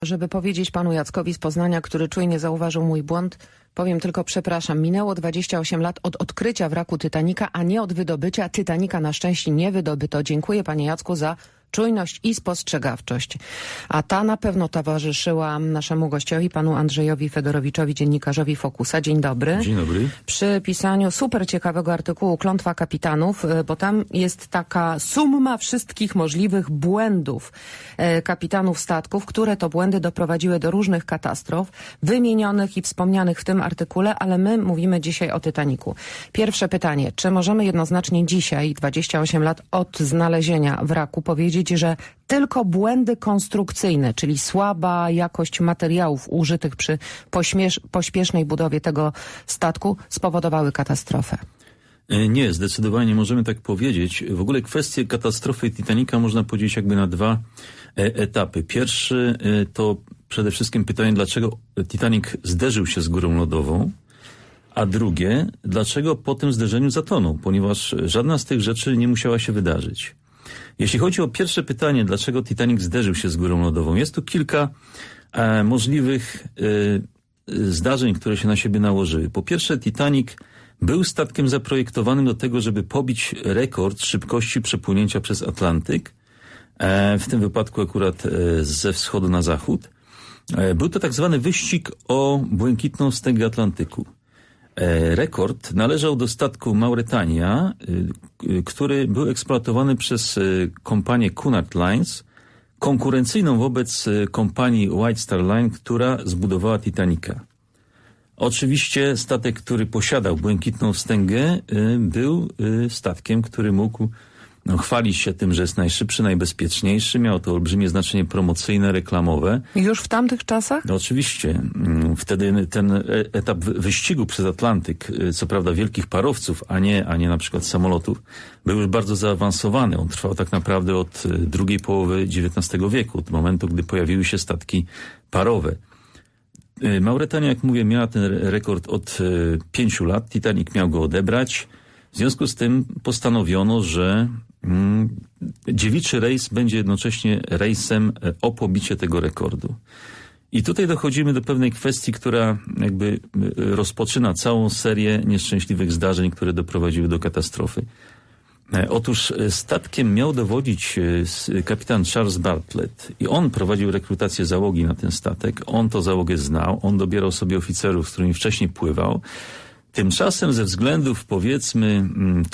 Żeby powiedzieć panu Jackowi z Poznania, który czujnie zauważył mój błąd, powiem tylko przepraszam. Minęło 28 lat od odkrycia wraku Titanica, a nie od wydobycia. Titanica na szczęście nie wydobyto. Dziękuję panie Jacku za czujność i spostrzegawczość. A ta na pewno towarzyszyła naszemu gościowi, panu Andrzejowi Fedorowiczowi, dziennikarzowi Focusa. Dzień dobry. Dzień dobry. Przy pisaniu super ciekawego artykułu Klątwa kapitanów, bo tam jest taka summa wszystkich możliwych błędów kapitanów statków, które to błędy doprowadziły do różnych katastrof, wymienionych i wspomnianych w tym artykule, ale my mówimy dzisiaj o Titanicu. Pierwsze pytanie, czy możemy jednoznacznie dzisiaj, 28 lat od znalezienia wraku, powiedzieć, że tylko błędy konstrukcyjne, czyli słaba jakość materiałów użytych przy pośpiesznej budowie tego statku spowodowały katastrofę? Nie, zdecydowanie nie możemy tak powiedzieć. W ogóle kwestię katastrofy Titanica można podzielić jakby na dwa etapy. Pierwszy to przede wszystkim pytanie, dlaczego Titanic zderzył się z górą lodową, a drugie, dlaczego po tym zderzeniu zatonął, ponieważ żadna z tych rzeczy nie musiała się wydarzyć. Jeśli chodzi o pierwsze pytanie, dlaczego Titanic zderzył się z górą lodową, jest tu kilka możliwych zdarzeń, które się na siebie nałożyły. Po pierwsze, Titanic był statkiem zaprojektowanym do tego, żeby pobić rekord szybkości przepłynięcia przez Atlantyk, w tym wypadku akurat ze wschodu na zachód. Był to tak zwany wyścig o błękitną wstęgę Atlantyku. Rekord należał do statku Mauretania, który był eksploatowany przez kompanię Cunard Lines, konkurencyjną wobec kompanii White Star Line, która zbudowała Titanica. Oczywiście statek, który posiadał błękitną wstęgę, był statkiem, który mógł chwalić się tym, że jest najszybszy, najbezpieczniejszy. Miało to olbrzymie znaczenie promocyjne, reklamowe. Już w tamtych czasach? No, oczywiście. Wtedy ten etap wyścigu przez Atlantyk, co prawda wielkich parowców, a nie na przykład samolotów, był już bardzo zaawansowany. On trwał tak naprawdę od drugiej połowy XIX wieku, od momentu, gdy pojawiły się statki parowe. Mauretania, jak mówię, miała ten rekord od 5 lat. Titanic miał go odebrać. W związku z tym postanowiono, że dziewiczy rejs będzie jednocześnie rejsem o pobicie tego rekordu. I tutaj dochodzimy do pewnej kwestii, która jakby rozpoczyna całą serię nieszczęśliwych zdarzeń, które doprowadziły do katastrofy. Otóż statkiem miał dowodzić kapitan Charles Bartlett i on prowadził rekrutację załogi na ten statek. On tę załogę znał, on dobierał sobie oficerów, z którymi wcześniej pływał. Tymczasem ze względów, powiedzmy,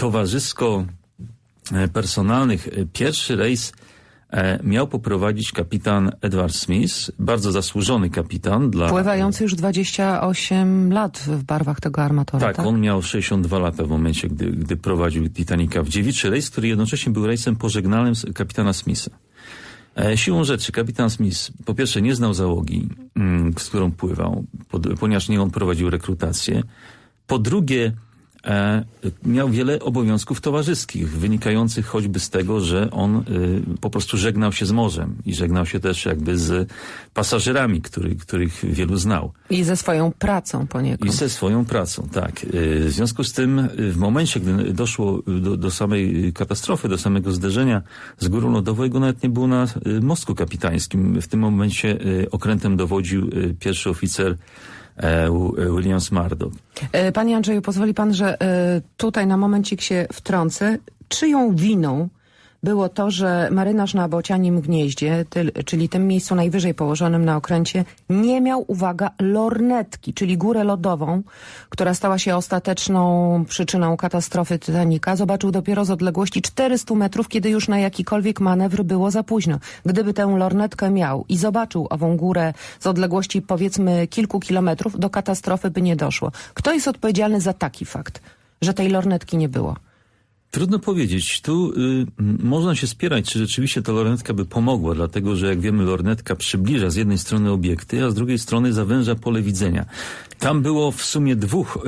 towarzysko-personalnych, pierwszy rejs miał poprowadzić kapitan Edward Smith, bardzo zasłużony kapitan. Pływający już 28 lat w barwach tego armatora, tak? On miał 62 lata w momencie, gdy prowadził Titanica w dziewiczy rejs, który jednocześnie był rejsem pożegnalnym kapitana Smitha. Siłą rzeczy kapitan Smith po pierwsze nie znał załogi, z którą pływał, ponieważ nie on prowadził rekrutację. Po drugie, miał wiele obowiązków towarzyskich, wynikających choćby z tego, że on po prostu żegnał się z morzem i żegnał się też jakby z pasażerami, których wielu znał. I ze swoją pracą poniekąd. I ze swoją pracą, tak. W związku z tym w momencie, gdy doszło do samej katastrofy, do samego zderzenia z górą lodową, jego nawet nie było na mostku kapitańskim. W tym momencie okrętem dowodził pierwszy oficer Williams Murdoch. Panie Andrzeju, pozwoli pan, że tutaj na momencik się wtrącę. Czyją winą było to, że marynarz na Bocianim Gnieździe, czyli tym miejscu najwyżej położonym na okręcie, nie miał, uwaga, lornetki, czyli górę lodową, która stała się ostateczną przyczyną katastrofy Titanica, zobaczył dopiero z odległości 400 metrów, kiedy już na jakikolwiek manewr było za późno. Gdyby tę lornetkę miał i zobaczył ową górę z odległości powiedzmy kilku kilometrów, do katastrofy by nie doszło. Kto jest odpowiedzialny za taki fakt, że tej lornetki nie było? Trudno powiedzieć. Tu można się spierać, czy rzeczywiście ta lornetka by pomogła, dlatego że jak wiemy, lornetka przybliża z jednej strony obiekty, a z drugiej strony zawęża pole widzenia. Tam było w sumie dwóch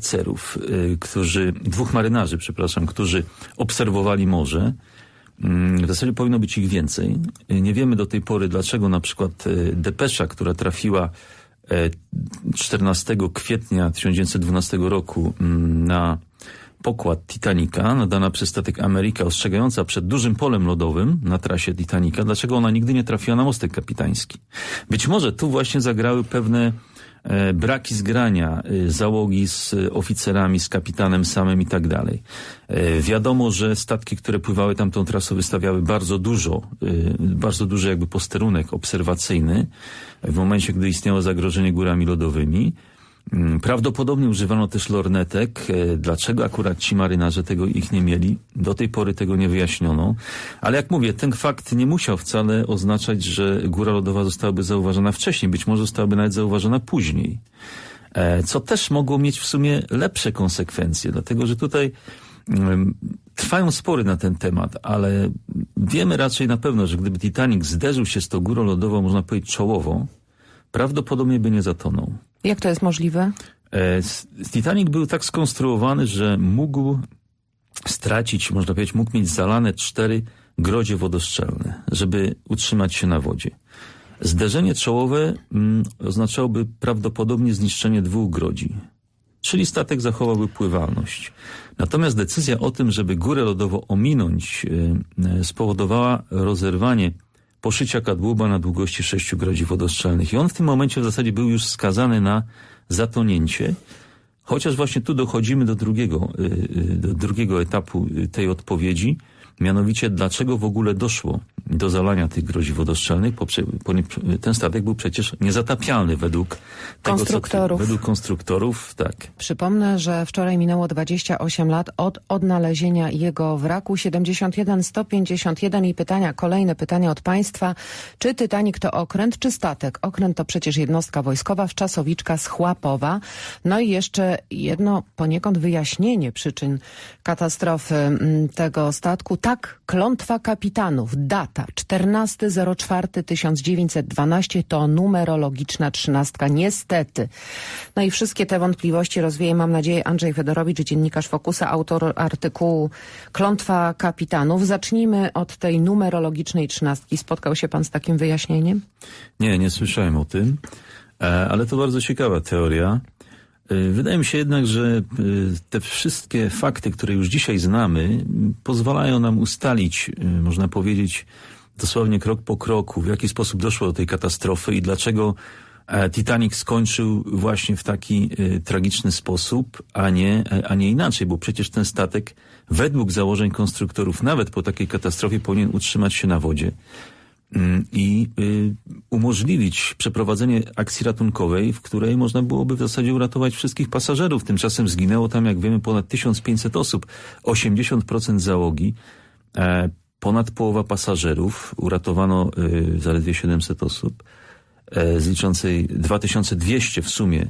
marynarzy, którzy obserwowali morze. W zasadzie powinno być ich więcej. Nie wiemy do tej pory, dlaczego na przykład depesza, która trafiła 14 kwietnia 1912 roku na pokład Titanica, nadana przez statek America, ostrzegająca przed dużym polem lodowym na trasie Titanica, dlaczego ona nigdy nie trafiła na mostek kapitański. Być może tu właśnie zagrały pewne braki zgrania załogi z oficerami, z kapitanem samym i tak dalej. Wiadomo, że statki, które pływały tamtą trasą, wystawiały bardzo duży jakby posterunek obserwacyjny w momencie, gdy istniało zagrożenie górami lodowymi. Prawdopodobnie używano też lornetek. Dlaczego akurat ci marynarze ich nie mieli? Do tej pory tego nie wyjaśniono. Ale jak mówię, ten fakt nie musiał wcale oznaczać, że góra lodowa zostałaby zauważona wcześniej. Być może zostałaby nawet zauważona później. Co też mogło mieć w sumie lepsze konsekwencje, dlatego że tutaj trwają spory na ten temat, ale wiemy raczej na pewno, że gdyby Titanic zderzył się z tą górą lodową, można powiedzieć czołowo, prawdopodobnie by nie zatonął. Jak to jest możliwe? Titanic był tak skonstruowany, że mógł stracić, można powiedzieć, mógł mieć zalane 4 grodzie wodoszczelne, żeby utrzymać się na wodzie. Zderzenie czołowe oznaczałoby prawdopodobnie zniszczenie 2 grodzi, czyli statek zachowałby pływalność. Natomiast decyzja o tym, żeby górę lodową ominąć, spowodowała rozerwanie poszycia kadłuba na długości 6 grodzi wodoszczelnych. I on w tym momencie w zasadzie był już skazany na zatonięcie, chociaż właśnie tu dochodzimy do drugiego etapu tej odpowiedzi, mianowicie dlaczego w ogóle doszło do zalania tych grodzi wodoszczelnych. Ten statek był przecież niezatapialny według konstruktorów. Według konstruktorów, tak. Przypomnę, że wczoraj minęło 28 lat od odnalezienia jego wraku. 71 151 i kolejne pytania od Państwa. Czy Titanic to okręt, czy statek? Okręt to przecież jednostka wojskowa, wczasowiczka z Chłapowa. No i jeszcze jedno poniekąd wyjaśnienie przyczyn katastrofy tego statku. Tak, klątwa kapitanów, data 14.04.1912 to numerologiczna 13, niestety. No i wszystkie te wątpliwości rozwieje, mam nadzieję, Andrzej Fedorowicz, dziennikarz Fokusa, autor artykułu Klątwa kapitanów. Zacznijmy od tej numerologicznej 13. Spotkał się pan z takim wyjaśnieniem? Nie słyszałem o tym, ale to bardzo ciekawa teoria. Wydaje mi się jednak, że te wszystkie fakty, które już dzisiaj znamy, pozwalają nam ustalić, można powiedzieć, dosłownie krok po kroku, w jaki sposób doszło do tej katastrofy i dlaczego Titanic skończył właśnie w taki tragiczny sposób, a nie inaczej, bo przecież ten statek według założeń konstruktorów nawet po takiej katastrofie powinien utrzymać się na wodzie i umożliwić przeprowadzenie akcji ratunkowej, w której można byłoby w zasadzie uratować wszystkich pasażerów. Tymczasem zginęło tam, jak wiemy, ponad 1500 osób, 80% załogi, ponad połowa pasażerów, uratowano zaledwie 700 osób, z liczącej 2200 w sumie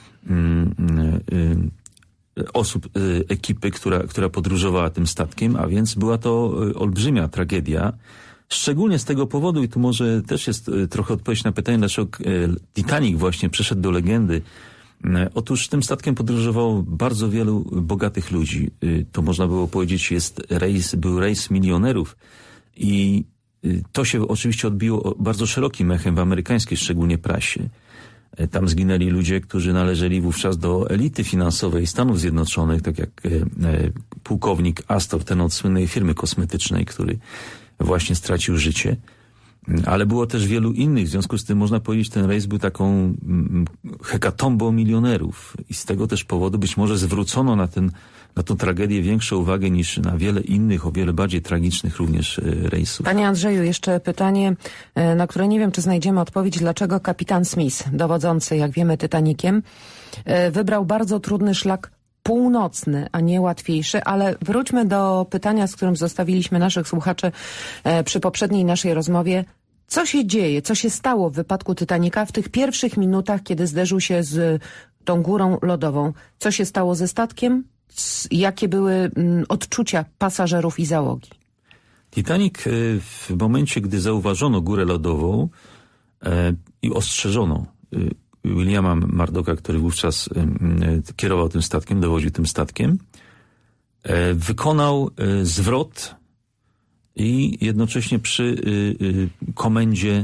osób ekipy, która podróżowała tym statkiem, a więc była to olbrzymia tragedia. Szczególnie z tego powodu, i tu może też jest trochę odpowiedź na pytanie, dlaczego Titanic właśnie przeszedł do legendy. Otóż tym statkiem podróżowało bardzo wielu bogatych ludzi. To można było powiedzieć, był rejs milionerów i to się oczywiście odbiło bardzo szerokim echem w amerykańskiej szczególnie prasie. Tam zginęli ludzie, którzy należeli wówczas do elity finansowej Stanów Zjednoczonych, tak jak pułkownik Astor, ten od słynnej firmy kosmetycznej, który właśnie stracił życie. Ale było też wielu innych, w związku z tym można powiedzieć, ten rejs był taką hekatombą milionerów i z tego też powodu być może zwrócono na tą tragedię większą uwagę niż na wiele innych, o wiele bardziej tragicznych również rejsów. Panie Andrzeju, jeszcze pytanie, na które nie wiem, czy znajdziemy odpowiedź. Dlaczego kapitan Smith, dowodzący, jak wiemy, Titaniciem, wybrał bardzo trudny szlak północny, a nie łatwiejszy, ale wróćmy do pytania, z którym zostawiliśmy naszych słuchaczy przy poprzedniej naszej rozmowie. Co się dzieje, co się stało w wypadku Titanica w tych pierwszych minutach, kiedy zderzył się z tą górą lodową? Co się stało ze statkiem? Jakie były odczucia pasażerów i załogi? Titanic w momencie, gdy zauważono górę lodową i ostrzeżono Williama Murdocka, który wówczas kierował tym statkiem, dowodził tym statkiem, wykonał zwrot i jednocześnie przy komendzie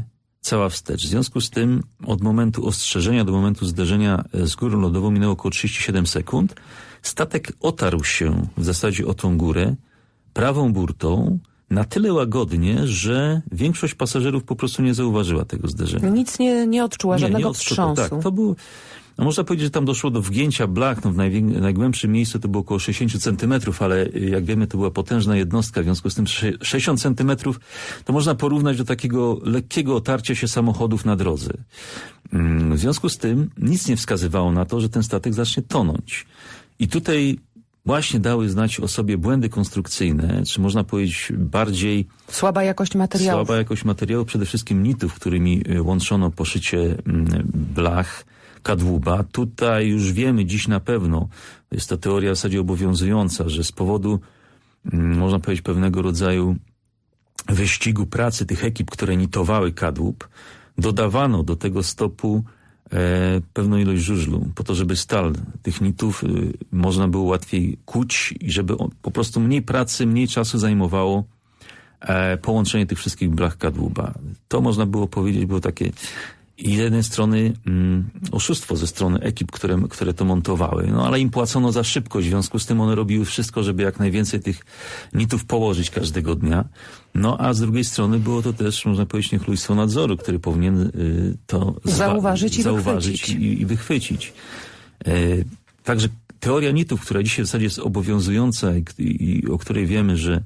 cała wstecz. W związku z tym od momentu ostrzeżenia do momentu zderzenia z górą lodową minęło około 37 sekund. Statek otarł się w zasadzie o tą górę prawą burtą na tyle łagodnie, że większość pasażerów po prostu nie zauważyła tego zderzenia. Nic nie odczuła, żadnego wstrząsu. Tak, to był... No można powiedzieć, że tam doszło do wgięcia blach, no w najgłębszym miejscu to było około 60 centymetrów, ale jak wiemy to była potężna jednostka, w związku z tym 60 centymetrów to można porównać do takiego lekkiego otarcia się samochodów na drodze. W związku z tym nic nie wskazywało na to, że ten statek zacznie tonąć. I tutaj właśnie dały znać o sobie błędy konstrukcyjne, czy można powiedzieć bardziej... Słaba jakość materiałów. Słaba jakość materiałów, przede wszystkim nitów, którymi łączono poszycie blach, kadłuba. Tutaj już wiemy dziś na pewno, jest to teoria w zasadzie obowiązująca, że z powodu, można powiedzieć, pewnego rodzaju wyścigu pracy tych ekip, które nitowały kadłub, dodawano do tego stopu pewną ilość żużlu, po to, żeby stal tych nitów można było łatwiej kuć i żeby po prostu mniej pracy, mniej czasu zajmowało połączenie tych wszystkich blach kadłuba. To można było powiedzieć, było takie i z jednej strony oszustwo ze strony ekip, które to montowały, no ale im płacono za szybkość, w związku z tym one robiły wszystko, żeby jak najwięcej tych nitów położyć każdego dnia. No a z drugiej strony było to też, można powiedzieć, niechlujstwo nadzoru, który powinien to zauważyć i wychwycić. Także teoria nitów, która dzisiaj w zasadzie jest obowiązująca i o której wiemy, że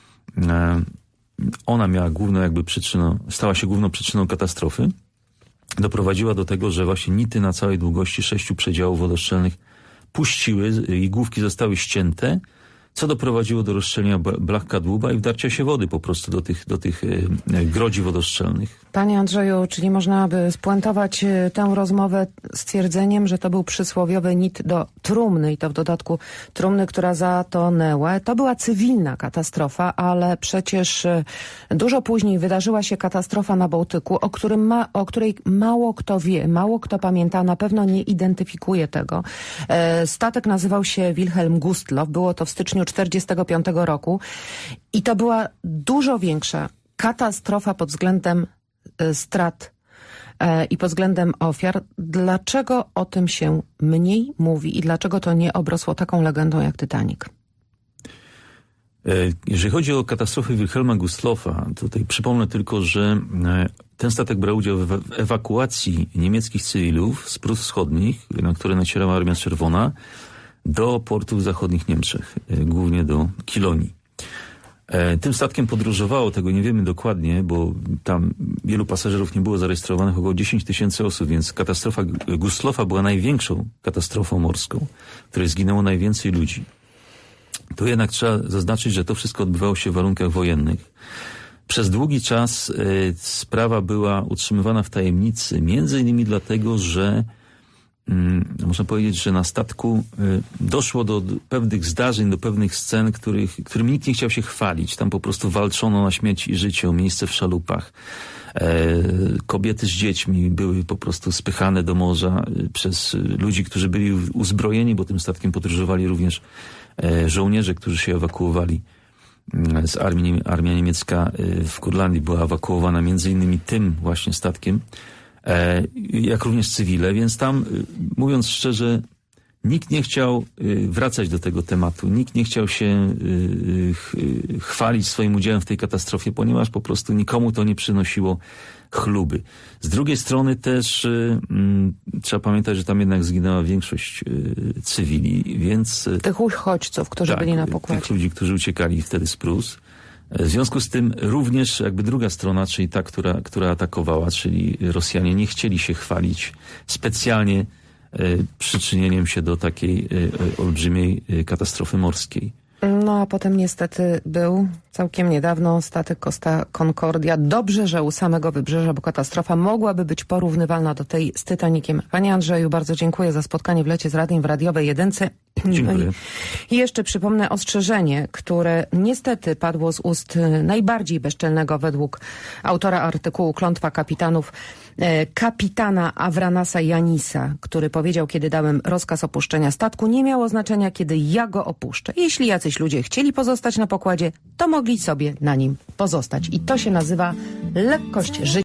ona miała stała się główną przyczyną katastrofy, doprowadziła do tego, że właśnie nity na całej długości 6 przedziałów wodoszczelnych puściły i główki zostały ścięte, co doprowadziło do rozszczelenia blach kadłuba i wdarcia się wody po prostu do tych grodzi wodoszczelnych. Panie Andrzeju, czyli można by spuentować tę rozmowę stwierdzeniem, że to był przysłowiowy nit do trumny i to w dodatku trumny, która zatonęła. To była cywilna katastrofa, ale przecież dużo później wydarzyła się katastrofa na Bałtyku, o której mało kto wie, mało kto pamięta, na pewno nie identyfikuje tego. Statek nazywał się Wilhelm Gustloff, było to w styczniu 1945 roku i to była dużo większa katastrofa pod względem strat i pod względem ofiar. Dlaczego o tym się mniej mówi i dlaczego to nie obrosło taką legendą jak Titanic? Jeżeli chodzi o katastrofę Wilhelma Gustloffa, tutaj przypomnę tylko, że ten statek brał udział w ewakuacji niemieckich cywilów z Prus Wschodnich, na które nacierała Armia Czerwona, do portów w zachodnich Niemczech, głównie do Kilonii. Tym statkiem podróżowało, tego nie wiemy dokładnie, bo tam wielu pasażerów nie było zarejestrowanych, około 10 000 osób, więc katastrofa Gustloffa była największą katastrofą morską, w której zginęło najwięcej ludzi. Tu jednak trzeba zaznaczyć, że to wszystko odbywało się w warunkach wojennych. Przez długi czas sprawa była utrzymywana w tajemnicy, między innymi dlatego, że można powiedzieć, że na statku doszło do pewnych zdarzeń, do pewnych scen, którymi nikt nie chciał się chwalić. Tam po prostu walczono na śmierć i życie o miejsce w szalupach. Kobiety z dziećmi były po prostu spychane do morza przez ludzi, którzy byli uzbrojeni, bo tym statkiem podróżowali również żołnierze, którzy się ewakuowali z armii. Armia niemiecka w Kurlandii była ewakuowana między innymi tym właśnie statkiem, jak również cywile, więc tam, mówiąc szczerze, nikt nie chciał wracać do tego tematu, nikt nie chciał się chwalić swoim udziałem w tej katastrofie, ponieważ po prostu nikomu to nie przynosiło chluby. Z drugiej strony też trzeba pamiętać, że tam jednak zginęła większość cywili, więc... Tych uchodźców, którzy byli na pokładzie. Tych ludzi, którzy uciekali wtedy z Prus. W związku z tym również jakby druga strona, czyli ta, która atakowała, czyli Rosjanie, nie chcieli się chwalić specjalnie przyczynieniem się do takiej olbrzymiej katastrofy morskiej. No a potem niestety był całkiem niedawno statek Costa Concordia. Dobrze, że u samego wybrzeża, bo katastrofa mogłaby być porównywalna do tej z Titaniciem. Panie Andrzeju, bardzo dziękuję za spotkanie w Lecie z Radiem w radiowej Jedynce. Dziękuję. I jeszcze przypomnę ostrzeżenie, które niestety padło z ust najbardziej bezczelnego według autora artykułu Klątwa kapitanów, kapitana Avranasa Janisa, który powiedział, kiedy dałem rozkaz opuszczenia statku, nie miało znaczenia, kiedy ja go opuszczę. Jeśli jacyś ludzie chcieli pozostać na pokładzie, to mogli sobie na nim pozostać. I to się nazywa lekkość życia.